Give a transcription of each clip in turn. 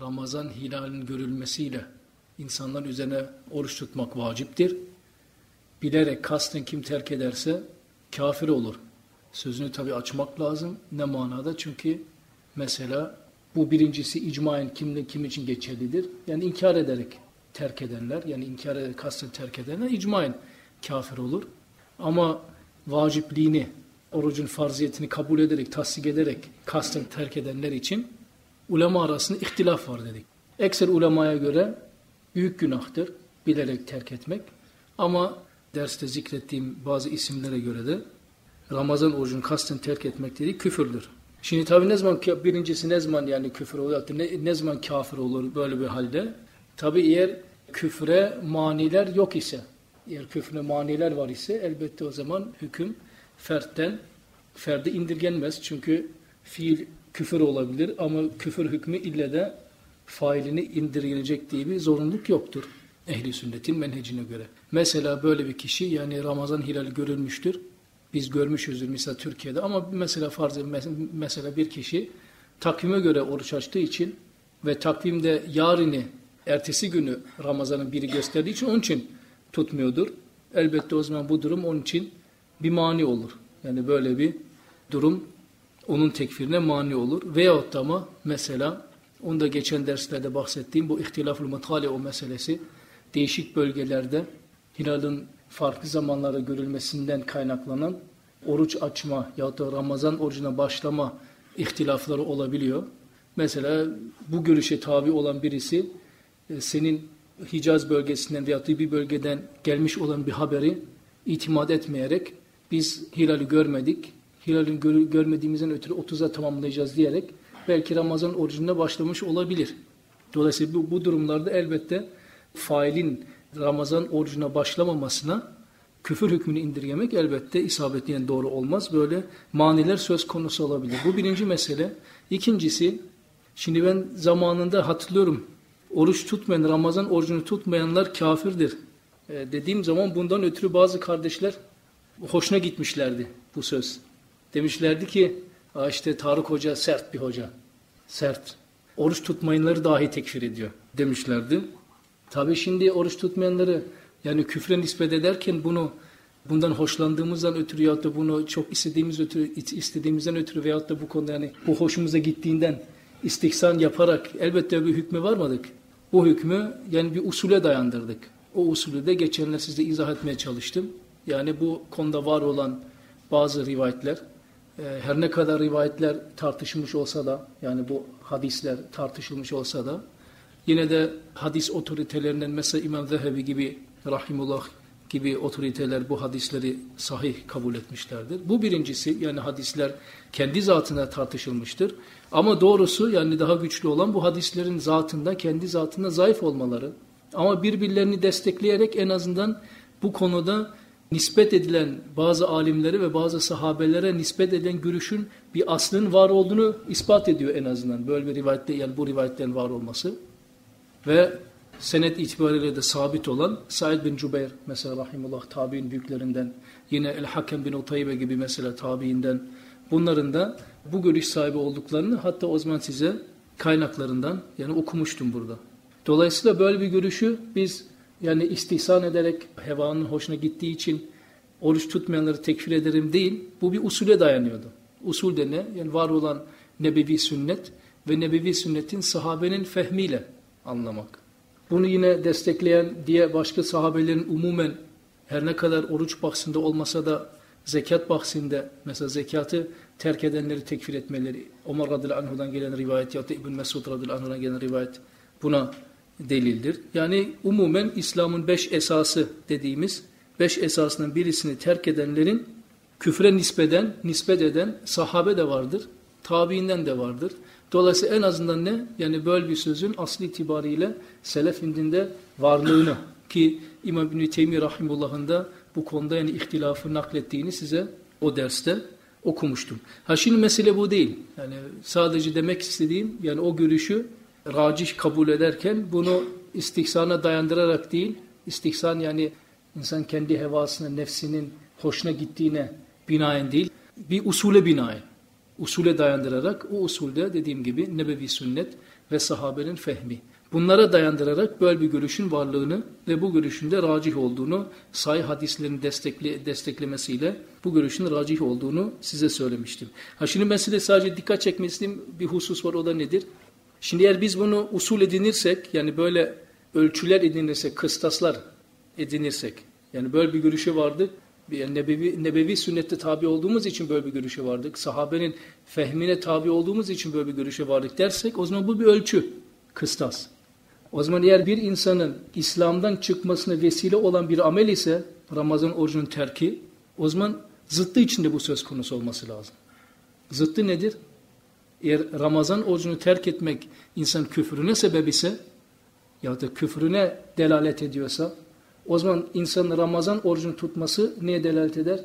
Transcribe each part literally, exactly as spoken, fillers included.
Ramazan hilalinin görülmesiyle insanların üzerine oruç tutmak vaciptir. Bilerek kasten kim terk ederse kafir olur. Sözünü tabi açmak lazım. Ne manada? Çünkü mesela bu birincisi icmaen kimle kim için geçerlidir? Yani inkar ederek terk edenler, yani inkar ederek kasten terk edenler icmaen kafir olur. Ama vacipliğini, orucun farziyetini kabul ederek, tasdik ederek kasten terk edenler için ulema arasında ihtilaf var dedik. Ekser ulemaya göre büyük günahtır bilerek terk etmek. Ama derste zikrettiğim bazı isimlere göre de Ramazan orucunu kasten terk etmek dediği küfürdür. Şimdi tabi ne zaman, birincisi ne zaman yani küfür olur, ne, ne zaman kafir olur böyle bir halde? Tabi eğer küfre maniler yok ise, eğer küfre maniler var ise elbette o zaman hüküm fertten ferde indirgenmez. Çünkü fiil küfür olabilir ama küfür hükmü ille de failini indirgenecek diye bir zorunluluk yoktur. Ehli sünnetin menhecine göre. Mesela böyle bir kişi, yani Ramazan hilali görülmüştür. Biz görmüşüzdür mesela Türkiye'de ama mesela farz mesela bir kişi takvime göre oruç açtığı için ve takvimde yarını, ertesi günü Ramazan'ın biri gösterdiği için onun için tutmuyordur. Elbette o zaman bu durum onun için bir mani olur. Yani böyle bir durum onun tekfirine mani olur. Veyahut da ama mesela onu da geçen derslerde bahsettiğim bu ihtilaful matali o meselesi, değişik bölgelerde hilalin farklı zamanlarda görülmesinden kaynaklanan oruç açma yahut da Ramazan orucuna başlama ihtilafları olabiliyor. Mesela bu görüşe tabi olan birisi senin Hicaz bölgesinden veyahut da bir bölgeden gelmiş olan bir haberi itimat etmeyerek biz hilali görmedik, hilalini gör, görmediğimizden ötürü otuza tamamlayacağız diyerek belki Ramazan orucuna başlamış olabilir. Dolayısıyla bu, bu durumlarda elbette failin Ramazan orucuna başlamamasına küfür hükmünü indirgemek elbette isabetli, yani doğru olmaz. Böyle maniler söz konusu olabilir. Bu birinci mesele. İkincisi, şimdi ben zamanında hatırlıyorum, oruç tutmayan, Ramazan orucunu tutmayanlar kafirdir e, dediğim zaman bundan ötürü bazı kardeşler hoşuna gitmişlerdi bu söz. Demişlerdi ki işte Tarık Hoca sert bir hoca. Sert. Oruç tutmayanları dahi tekfir ediyor demişlerdi. Tabii şimdi oruç tutmayanları yani küfre nispet ederken bunu bundan hoşlandığımızdan ötürü veyahut da bunu çok istediğimiz ötürü, istediğimizden ötürü veyahut da bu konuda yani bu hoşumuza gittiğinden istihsan yaparak elbette bir hükme varmadık. Bu hükmü yani bir usule dayandırdık. O usulü de geçenler size izah etmeye çalıştım. Yani bu konuda var olan bazı rivayetler, her ne kadar rivayetler tartışılmış olsa da, yani bu hadisler tartışılmış olsa da, yine de hadis otoritelerinden mesela İmam Zehebi gibi, rahimullah gibi otoriteler bu hadisleri sahih kabul etmişlerdir. Bu birincisi, yani hadisler kendi zatına tartışılmıştır. Ama doğrusu, yani daha güçlü olan bu hadislerin zatında, kendi zatında zayıf olmaları. Ama birbirlerini destekleyerek en azından bu konuda nispet edilen bazı alimlere ve bazı sahabelere nispet edilen görüşün bir aslının var olduğunu ispat ediyor en azından. Böyle bir rivayette, yani bu rivayetlerin var olması. Ve senet itibariyle de sabit olan Said bin Cübeyr mesela rahimullah tabi'in büyüklerinden, yine El-Hakem bin Utaybe gibi mesela tabi'inden, bunların da bu görüş sahibi olduklarını hatta o zaman size kaynaklarından yani okumuştum burada. Dolayısıyla böyle bir görüşü biz yani istihsan ederek hevanın hoşuna gittiği için oruç tutmayanları tekfir ederim değil, bu bir usule dayanıyordu. Usul de ne? Yani var olan nebevi sünnet ve nebevi sünnetin sahabenin fehmiyle anlamak. Bunu yine destekleyen diye başka sahabelerin umumen her ne kadar oruç bahsinde olmasa da zekat bahsinde mesela zekatı terk edenleri tekfir etmeleri, Ömer radıyallahu anhu'dan gelen rivayet ya da İbn Mesud radıyallahu anhu'dan gelen rivayet buna delildir. Yani umumen İslam'ın beş esası dediğimiz beş esasının birisini terk edenlerin küfre nispeden, nispet eden sahabe de vardır, tabiinden de vardır. Dolayısıyla en azından ne? Yani böyle bir sözün aslı itibariyle selef indinde varlığını ki İmam İbn-i Teymiye rahimullah'ın da bu konuda yani ihtilafı naklettiğini size o derste okumuştum. Ha şimdi mesele bu değil. Yani sadece demek istediğim yani o görüşü racih kabul ederken bunu istihsana dayandırarak değil, istihsan yani insan kendi hevasına, nefsinin hoşuna gittiğine binaen değil, bir usule binaen. Usule dayandırarak o usulde dediğim gibi nebevi sünnet ve sahabenin fehmi. Bunlara dayandırarak böyle bir görüşün varlığını ve bu görüşün de racih olduğunu, sahih hadislerin destekle, desteklemesiyle bu görüşün racih olduğunu size söylemiştim. Ha şimdi ben size sadece dikkat çekmek istediğim bir husus var, o da nedir? Şimdi eğer biz bunu usul edinirsek, yani böyle ölçüler edinirsek, kıstaslar edinirsek, yani böyle bir görüşü vardı. Yani nebevi, nebevi sünnette tabi olduğumuz için böyle bir görüşe vardık. Sahabenin fehmine tabi olduğumuz için böyle bir görüşe vardık dersek, o zaman bu bir ölçü, kıstas. O zaman eğer bir insanın İslam'dan çıkmasına vesile olan bir amel ise Ramazan orucunun terki, o zaman zıttı içinde bu söz konusu olması lazım. Zıttı nedir? Eğer Ramazan orucunu terk etmek insan küfrüne sebep ise ya da küfrüne delalet ediyorsa, o zaman insanın Ramazan orucunu tutması neye delalet eder?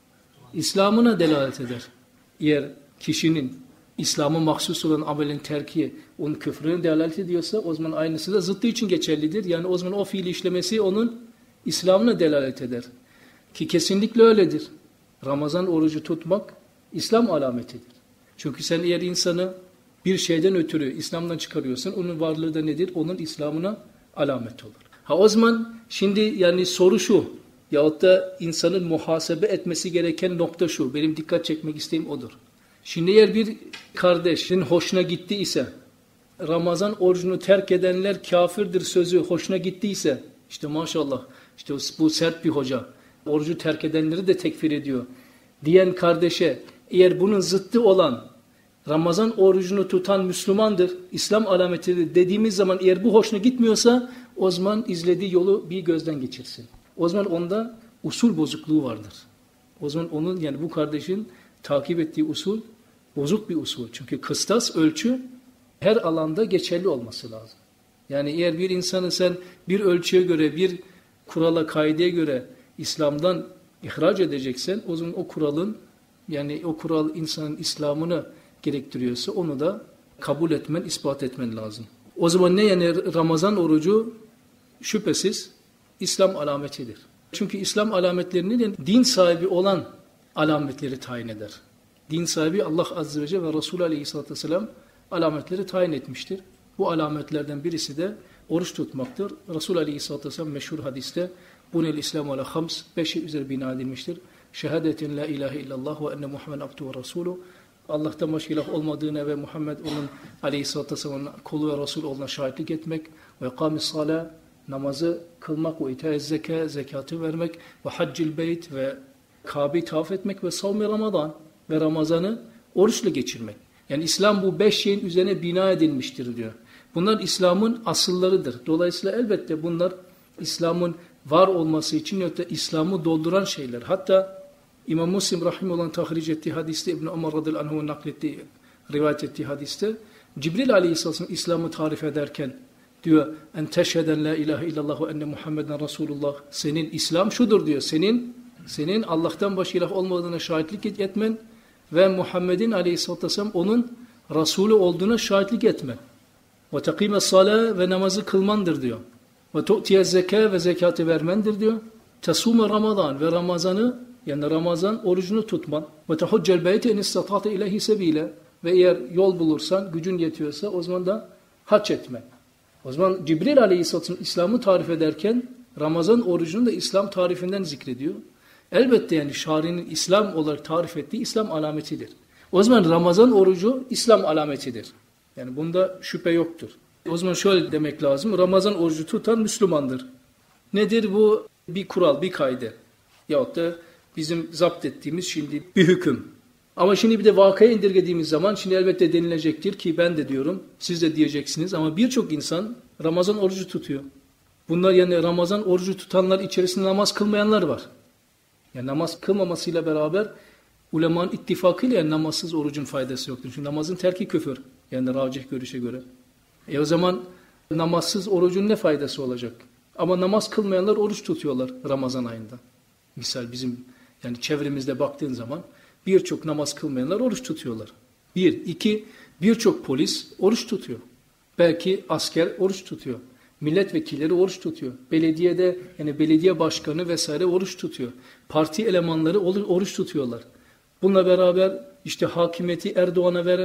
İslam'ına delalet eder. Eğer kişinin İslam'a mahsus olan amelin terki onun küfrüne delalet ediyorsa, o zaman aynısı da zıttı için geçerlidir. Yani o zaman o fiili işlemesi onun İslam'ına delalet eder. Ki kesinlikle öyledir. Ramazan orucu tutmak İslam alametidir. Çünkü sen eğer insanı bir şeyden ötürü İslam'dan çıkarıyorsan, onun varlığı da nedir? Onun İslam'ına alamet olur. Ha o zaman şimdi yani soru şu, yahut da insanın muhasebe etmesi gereken nokta şu, benim dikkat çekmek isteğim odur. Şimdi eğer bir kardeşin hoşuna gitti ise, Ramazan orucunu terk edenler kafirdir sözü hoşuna gittiyse, işte maşallah, işte bu sert bir hoca, orucu terk edenleri de tekfir ediyor diyen kardeşe, eğer bunun zıttı olan Ramazan orucunu tutan Müslümandır, İslam alametidir dediğimiz zaman eğer bu hoşuna gitmiyorsa, o zaman izlediği yolu bir gözden geçirsin. O zaman onda usul bozukluğu vardır. O zaman onun, yani bu kardeşin takip ettiği usul bozuk bir usul. Çünkü kıstas, ölçü her alanda geçerli olması lazım. Yani eğer bir insanı sen bir ölçüye göre, bir kurala, kaideye göre İslam'dan ihraç edeceksen, o zaman o kuralın, yani o kural insanın İslam'ını gerektiriyorsa onu da kabul etmen, ispat etmen lazım. O zaman ne, yani Ramazan orucu şüphesiz İslam alametidir. Çünkü İslam alametlerinin din sahibi olan alametleri tayin eder. Din sahibi Allah Azze ve Celle ve Resulü Aleyhisselatü Vesselam alametleri tayin etmiştir. Bu alametlerden birisi de oruç tutmaktır. Resulü Aleyhisselatü Vesselam meşhur hadiste bunel İslam ala hams, beşi üzeri bina edilmiştir. Şehadetin la ilahe illallah ve enne Muhammed abdu ve Resulü, Allah'tan başka ilah olmadığına ve Muhammed onun Aleyhisselatü Vesselam'ın kulu ve Resul olduğuna şahitlik etmek ve kamis salah, namazı kılmak ve itaiz zeka, zekatı vermek ve haccil beyt ve Kabe'yi tavaf etmek ve savmi Ramazan ve Ramazan'ı oruçla geçirmek. Yani İslam bu beş şeyin üzerine bina edilmiştir diyor. Bunlar İslam'ın asıllarıdır. Dolayısıyla elbette bunlar İslam'ın var olması için ya da İslam'ı dolduran şeyler. Hatta İmam Müslim Rahimullah tahric ettiği hadiste, İbn-i Ömer radıyallahu anh'ın naklettiği, rivayet ettiği hadiste, Cibril aleyhisselam İslam'ı tarif ederken diyor, en teşheden la ilahe illallah ve enne Muhammeden Resulullah, senin İslam şudur diyor, senin senin Allah'tan başka ilah olmadığına şahitlik etmen ve Muhammed'in aleyhisselatü vesselam onun Resulü olduğuna şahitlik etmen. Ve tekime salah, ve namazı kılmandır diyor. Ve tu'tiye zeka, ve zekatı vermendir diyor. Tesume Ramazan, ve Ramazan'ı, yani Ramazan orucunu tutman. Ve tehuccel beyti en istata'te ilahi sebile, ve eğer yol bulursan, gücün yetiyorsa o zaman da hac etme. O zaman Cibril aleyhisselam İslam'ı tarif ederken Ramazan orucunu da İslam tarifinden zikrediyor. Elbette yani şari'nin İslam olarak tarif ettiği İslam alametidir. O zaman Ramazan orucu İslam alametidir. Yani bunda şüphe yoktur. O zaman şöyle demek lazım. Ramazan orucu tutan Müslümandır. Nedir bu? Bir kural, bir kaide. Yahut da bizim zapt ettiğimiz şimdi bir hüküm. Ama şimdi bir de vakaya indirgediğimiz zaman şimdi elbette denilecektir ki ben de diyorum, siz de diyeceksiniz ama birçok insan Ramazan orucu tutuyor. Bunlar yani Ramazan orucu tutanlar içerisinde namaz kılmayanlar var. Yani namaz kılmamasıyla beraber ulemanın ittifakıyla yani namazsız orucun faydası yoktur. Çünkü namazın terki küfür. Yani racih görüşe göre. E o zaman namazsız orucun ne faydası olacak? Ama namaz kılmayanlar oruç tutuyorlar Ramazan ayında. Misal bizim yani çevremizde baktığın zaman birçok namaz kılmayanlar oruç tutuyorlar. Bir, iki, birçok polis oruç tutuyor. Belki asker oruç tutuyor. Milletvekilleri oruç tutuyor. Belediyede yani belediye başkanı vesaire oruç tutuyor. Parti elemanları oruç tutuyorlar. Bununla beraber işte hakimiyeti Erdoğan'a veren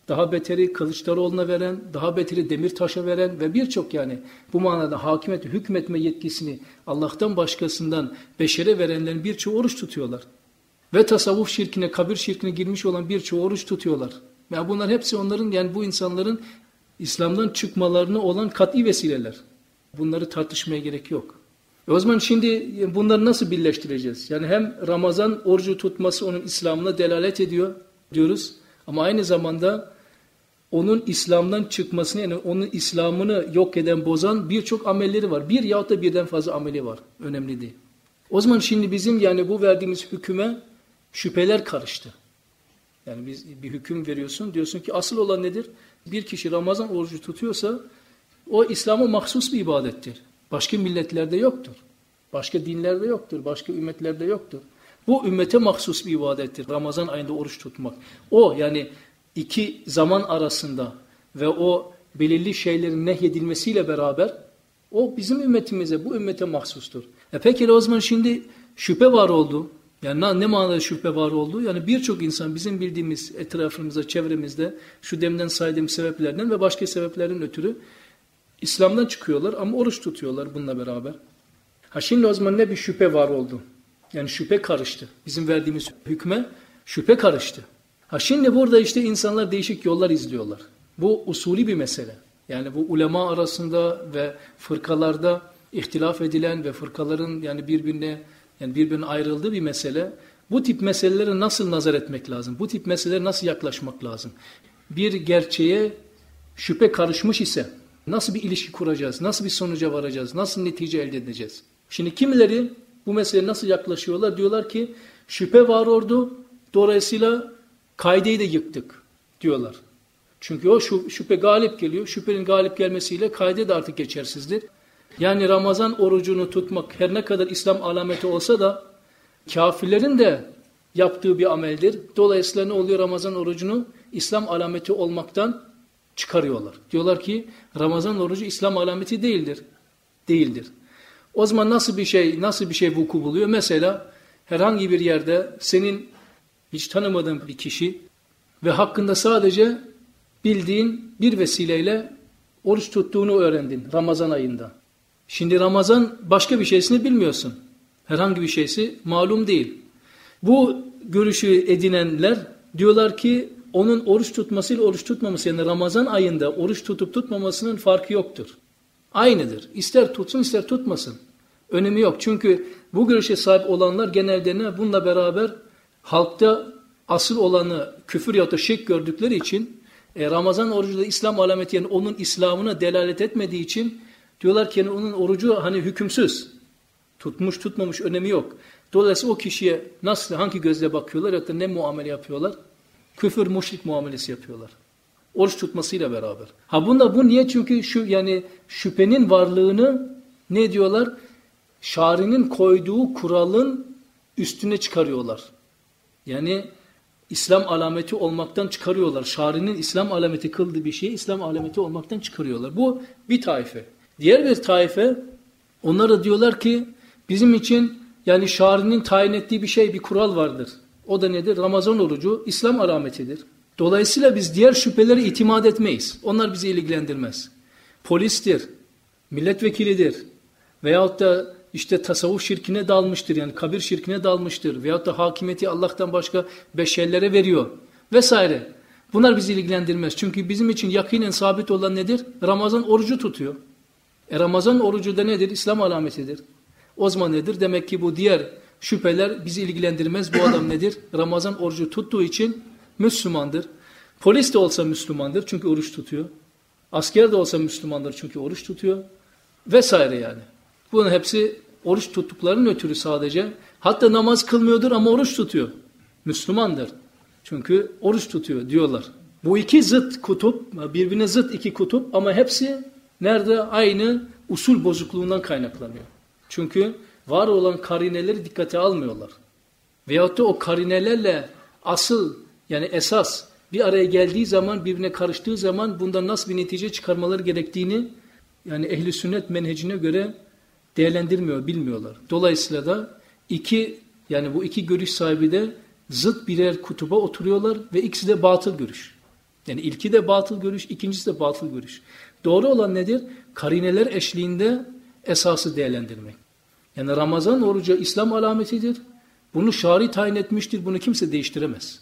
daha beteri Kılıçdaroğlu'na veren, daha beteri Demirtaş'a veren ve birçok yani bu manada hakimiyet, hükmetme yetkisini Allah'tan başkasından beşere verenlerin birçoğu oruç tutuyorlar. Ve tasavvuf şirkine, kabir şirkine girmiş olan birçoğu oruç tutuyorlar. Yani bunlar hepsi onların, yani bu insanların İslam'dan çıkmalarına olan kat'i vesileler. Bunları tartışmaya gerek yok. E o zaman şimdi bunları nasıl birleştireceğiz? Yani hem Ramazan orucu tutması onun İslam'ına delalet ediyor diyoruz. Ama aynı zamanda onun İslam'dan çıkmasını, yani onun İslam'ını yok eden, bozan birçok amelleri var. Bir yahut da birden fazla ameli var. Önemli değil. O zaman şimdi bizim yani bu verdiğimiz hüküme şüpheler karıştı. Yani biz bir hüküm veriyorsun, diyorsun ki asıl olan nedir? Bir kişi Ramazan orucu tutuyorsa o İslam'a mahsus bir ibadettir. Başka milletlerde yoktur. Başka dinlerde yoktur. Başka ümmetlerde yoktur. Bu ümmete mahsus bir ibadettir. Ramazan ayında oruç tutmak. O yani iki zaman arasında ve o belirli şeylerin nehyedilmesiyle beraber o bizim ümmetimize, bu ümmete mahsustur. E peki o zaman şimdi şüphe var oldu. Yani ne manada şüphe var oldu? Yani birçok insan bizim bildiğimiz etrafımızda, çevremizde şu demden saydığım sebeplerden ve başka sebeplerden ötürü İslam'dan çıkıyorlar ama oruç tutuyorlar bununla beraber. Ha şimdi o zaman ne bir şüphe var oldu? Yani şüphe karıştı. Bizim verdiğimiz hükme şüphe karıştı. Ha şimdi burada işte insanlar değişik yollar izliyorlar. Bu usulü bir mesele. Yani bu ulema arasında ve fırkalarda ihtilaf edilen ve fırkaların yani birbirine yani birbirine ayrıldığı bir mesele. Bu tip meselelere nasıl nazar etmek lazım? Bu tip meselelere nasıl yaklaşmak lazım? Bir gerçeğe şüphe karışmış ise nasıl bir ilişki kuracağız? Nasıl bir sonuca varacağız? Nasıl netice elde edeceğiz? Şimdi kimileri bu meseleye nasıl yaklaşıyorlar? Diyorlar ki şüphe var oldu. Dolayısıyla kaideyi de yıktık diyorlar. Çünkü o şüphe galip geliyor. Şüphenin galip gelmesiyle kaide de artık geçersizdir. Yani Ramazan orucunu tutmak her ne kadar İslam alameti olsa da kafirlerin de yaptığı bir ameldir. Dolayısıyla ne oluyor? Ramazan orucunu İslam alameti olmaktan çıkarıyorlar. Diyorlar ki Ramazan orucu İslam alameti değildir. Değildir. O zaman nasıl bir şey, nasıl bir şey vuku buluyor? Mesela herhangi bir yerde senin hiç tanımadığın bir kişi ve hakkında sadece bildiğin bir vesileyle oruç tuttuğunu öğrendin Ramazan ayında. Şimdi Ramazan başka bir şeysini bilmiyorsun. Herhangi bir şeysi malum değil. Bu görüşü edinenler diyorlar ki onun oruç tutmasıyla oruç tutmaması, yani Ramazan ayında oruç tutup tutmamasının farkı yoktur. Aynıdır. İster tutsun ister tutmasın. Önemi yok. Çünkü bu görüşe sahip olanlar genelde ne? Bununla beraber halkta asıl olanı küfür ya da şirk gördükleri için e, Ramazan orucu da İslam alameti, yani onun İslam'ına delalet etmediği için diyorlar ki yani onun orucu hani hükümsüz. Tutmuş tutmamış önemi yok. Dolayısıyla o kişiye nasıl, hangi gözle bakıyorlar ya da ne muamele yapıyorlar? Küfür, müşrik muamelesi yapıyorlar. Oruç tutmasıyla beraber. Ha bunda bu niye? Çünkü şu yani şüphenin varlığını ne diyorlar? Şari'nin koyduğu kuralın üstüne çıkarıyorlar. Yani İslam alameti olmaktan çıkarıyorlar. Şari'nin İslam alameti kıldığı bir şeyi İslam alameti olmaktan çıkarıyorlar. Bu bir taife. Diğer bir taife, onlara diyorlar ki bizim için yani Şari'nin tayin ettiği bir şey, bir kural vardır. O da nedir? Ramazan orucu İslam alametidir. Dolayısıyla biz diğer şüphelere itimat etmeyiz. Onlar bizi ilgilendirmez. Polistir, milletvekilidir veyahut da işte tasavvuf şirkine dalmıştır, yani kabir şirkine dalmıştır veyahut da hakimiyeti Allah'tan başka beşerlere veriyor vesaire. Bunlar bizi ilgilendirmez. Çünkü bizim için yakinen sabit olan nedir? Ramazan orucu tutuyor. E Ramazan orucu da nedir? İslam alametidir. O zaman nedir? Demek ki bu diğer şüpheler bizi ilgilendirmez. Bu adam nedir? Ramazan orucu tuttuğu için Müslümandır. Polis de olsa Müslümandır çünkü oruç tutuyor. Asker de olsa Müslümandır çünkü oruç tutuyor. Vesaire yani. Bunun hepsi oruç tuttuklarının ötürü sadece. Hatta namaz kılmıyordur ama oruç tutuyor. Müslümandır. Çünkü oruç tutuyor diyorlar. Bu iki zıt kutup, birbirine zıt iki kutup ama hepsi nerede? Aynı usul bozukluğundan kaynaklanıyor. Çünkü var olan karineleri dikkate almıyorlar. Veyahut da o karinelerle asıl yani esas bir araya geldiği zaman, birbirine karıştığı zaman bundan nasıl bir netice çıkarmaları gerektiğini yani ehli sünnet menhecine göre değerlendirmiyor, bilmiyorlar. Dolayısıyla da iki yani bu iki görüş sahibi de zıt birer kutuba oturuyorlar ve ikisi de batıl görüş. Yani ilki de batıl görüş, ikincisi de batıl görüş. Doğru olan nedir? Karineler eşliğinde esası değerlendirmek. Yani Ramazan orucu İslam alametidir. Bunu şari tayin etmiştir. Bunu kimse değiştiremez.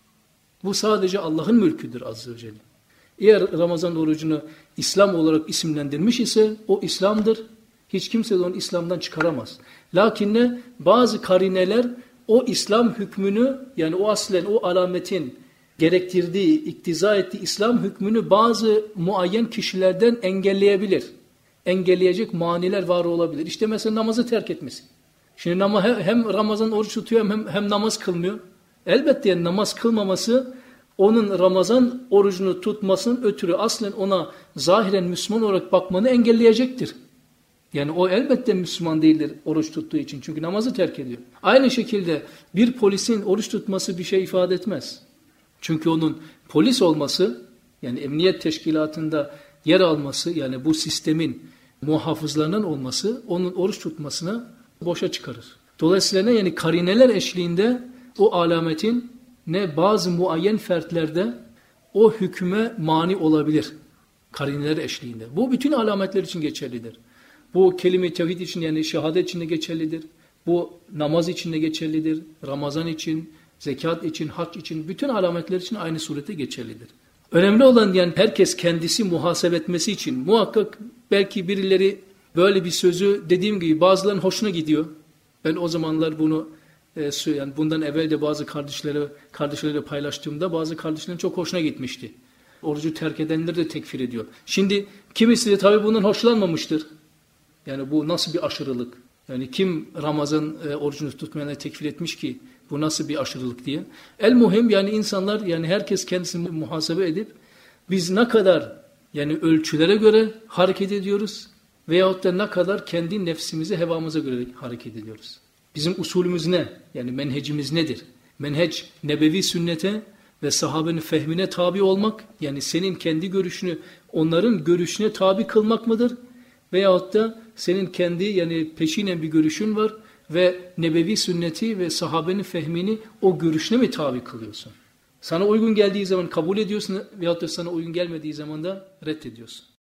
Bu sadece Allah'ın mülküdür azze ve celle. Eğer Ramazan orucunu İslam olarak isimlendirmiş ise o İslam'dır. Hiç kimse de onu İslam'dan çıkaramaz. Lakin ne? Bazı karineler o İslam hükmünü, yani o aslen o alametin gerektirdiği, iktiza ettiği İslam hükmünü bazı muayyen kişilerden engelleyebilir. Engelleyecek maniler var olabilir. İşte mesela namazı terk etmesi. Şimdi nama, hem Ramazan oruç tutuyor hem, hem namaz kılmıyor. Elbette yani namaz kılmaması onun Ramazan orucunu tutmasının ötürü aslen ona zahiren Müslüman olarak bakmanı engelleyecektir. Yani o elbette Müslüman değildir oruç tuttuğu için. Çünkü namazı terk ediyor. Aynı şekilde bir polisin oruç tutması bir şey ifade etmez. Çünkü onun polis olması, yani emniyet teşkilatında yer alması, yani bu sistemin muhafızlarının olması onun oruç tutmasını boşa çıkarır. Dolayısıyla yani karineler eşliğinde o alametin ne bazı muayyen fertlerde o hüküme mani olabilir. Karineler eşliğinde. Bu bütün alametler için geçerlidir. Bu kelime-i tevhid için, yani şehadet için de geçerlidir. Bu namaz için de geçerlidir. Ramazan için, zekat için, hac için, bütün alametler için aynı surette geçerlidir. Önemli olan yani herkes kendisi muhasebe etmesi için muhakkak belki birileri böyle bir sözü dediğim gibi bazılarının hoşuna gidiyor. Ben o zamanlar bunu e, yani bundan evvel de bazı kardeşlere kardeşlerle paylaştığımda bazı kardeşlerin çok hoşuna gitmişti. Orucu terk edenleri de tekfir ediyor. Şimdi kimisi de tabii bundan hoşlanmamıştır. Yani bu nasıl bir aşırılık? Yani kim Ramazan e, orucunu tutmayana tekfir etmiş ki bu nasıl bir aşırılık diye. El muhim yani insanlar, yani herkes kendisini muhasebe edip biz ne kadar yani ölçülere göre hareket ediyoruz veyahut da ne kadar kendi nefsimize, hevamıza göre hareket ediyoruz. Bizim usulümüz ne? Yani menhecimiz nedir? Menhec nebevi sünnete ve sahabenin fehmine tabi olmak, yani senin kendi görüşünü onların görüşüne tabi kılmak mıdır? Veyahut da senin kendi yani peşinen bir görüşün var ve nebevi sünneti ve sahabenin fehmini o görüşüne mi tabi kılıyorsun? Sana uygun geldiği zaman kabul ediyorsun veyahut da sana uygun gelmediği zaman da reddediyorsun.